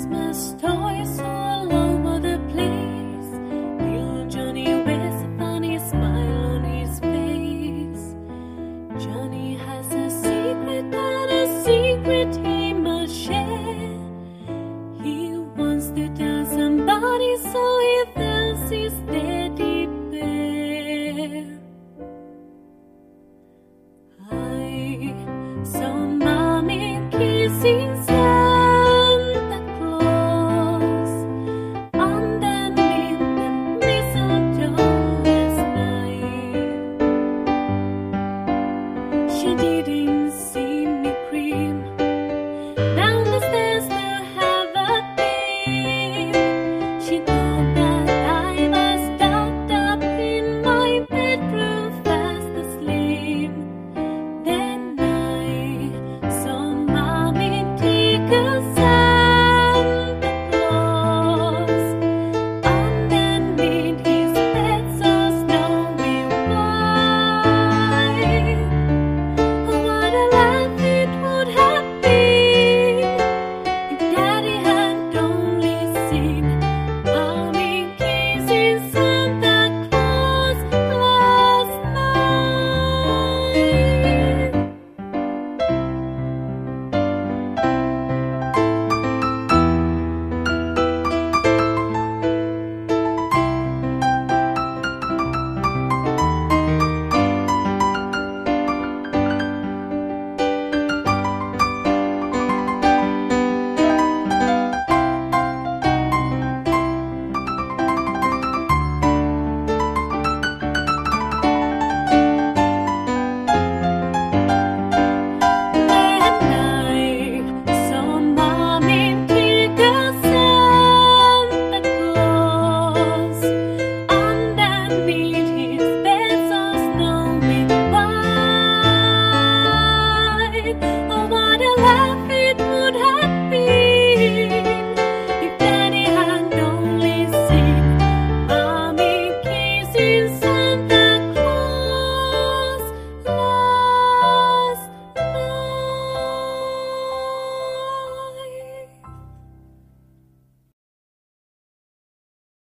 Christmas toys all over the place. Little Johnny wears a funny smile on his face. Johnny has a secret, and a secret he must share. He wants to tell